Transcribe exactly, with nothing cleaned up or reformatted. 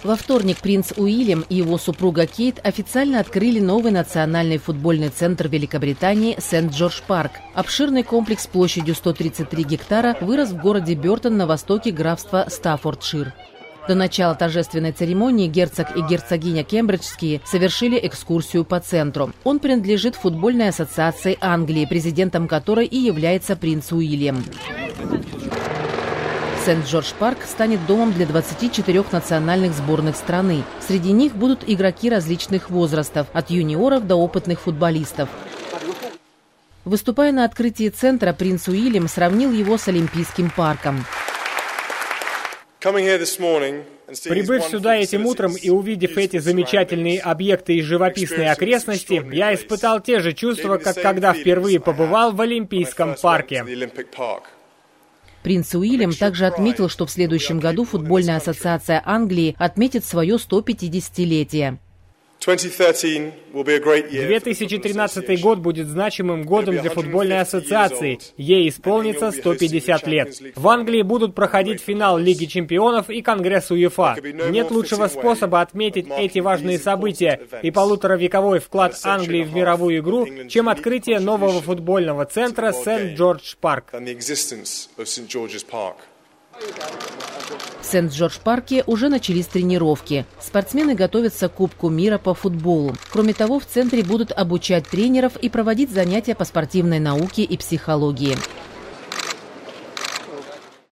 Во вторник принц Уильям и его супруга Кейт официально открыли новый национальный футбольный центр Великобритании Сент-Джордж-Парк. Обширный комплекс площадью сто тридцать три гектара вырос в городе Бёртон на востоке графства Стаффордшир. До начала торжественной церемонии герцог и герцогиня Кембриджские совершили экскурсию по центру. Он принадлежит футбольной ассоциации Англии, президентом которой и является принц Уильям. Сент-Джордж-Парк станет домом для двадцати четырёх национальных сборных страны. Среди них будут игроки различных возрастов, от юниоров до опытных футболистов. Выступая на открытии центра, принц Уильям сравнил его с Олимпийским парком. Прибыв сюда этим утром и увидев эти замечательные объекты и живописные окрестности, я испытал те же чувства, как когда впервые побывал в Олимпийском парке. Принц Уильям также отметил, что в следующем году футбольная ассоциация Англии отметит свое сто пятидесятилетие. две тысячи тринадцатый год будет значимым годом для футбольной ассоциации. Ей исполнится сто пятьдесят лет. В Англии будут проходить финал Лиги чемпионов и Конгресс УЕФА. Нет лучшего способа отметить эти важные события и полуторавековой вклад Англии в мировую игру, чем открытие нового футбольного центра Сент-Джордж-Парк. В Сент-Джордж-Парке уже начались тренировки. Спортсмены готовятся к Кубку мира по футболу. Кроме того, в центре будут обучать тренеров и проводить занятия по спортивной науке и психологии.